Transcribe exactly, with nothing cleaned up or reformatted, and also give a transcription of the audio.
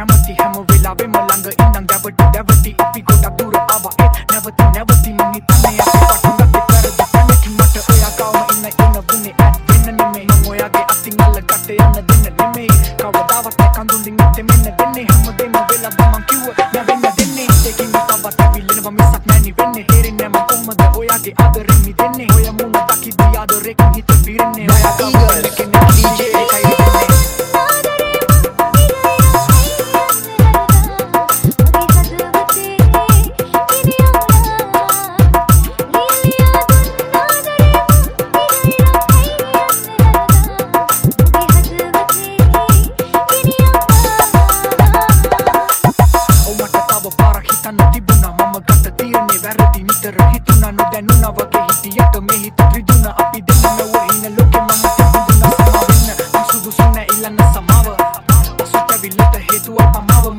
කැමති හැම වෙලාවෙම ළඟ ඉඳන් දැවටි දැවටි අපි ගොඩක් දුර ආවා ඒත් නැවති නැවති මං හිතන්නේ අපි පටන් ගත්තේ පෙරදි තැනකින් මට ඔයා ගාව ඉන්න ඉන්න වුණේ ඇත් වෙන්න නෙමෙයි මම ඔයාගේ අතින් අල්ලගත්ත යන්න දෙන්න නෙමෙයි කවදාවත් කඳුලින් නැත්තේ මෙන්න දෙන්නේ හැමදේම වෙලාව මං කිව්ව නැවෙන්න දෙන්නේ දෙකින් තවත් ඇවිල්ලෙනවා මිසක් නැණි වෙන්නේ තේරෙන්නේ මම කොහමද ඔයාගේ ආදරෙන් මිදෙන්නේ ඔයා මුණ දකිද්දී ආදරෙකින් හිත පිරෙන්නේ ඔයා ගාව කෙනෙක් ඩීජේ එකයි හිතුනා නොදැනුණා වගේ හිටියට මේ හිත රිදුණා අපි දෙන්න නොවහින ලෝකෙ මම තිබුණා සමාවෙන්න සුදුසු නැ ඉල්ලන්න සමාව පසුතැවිල්ලට හේතුව පමාව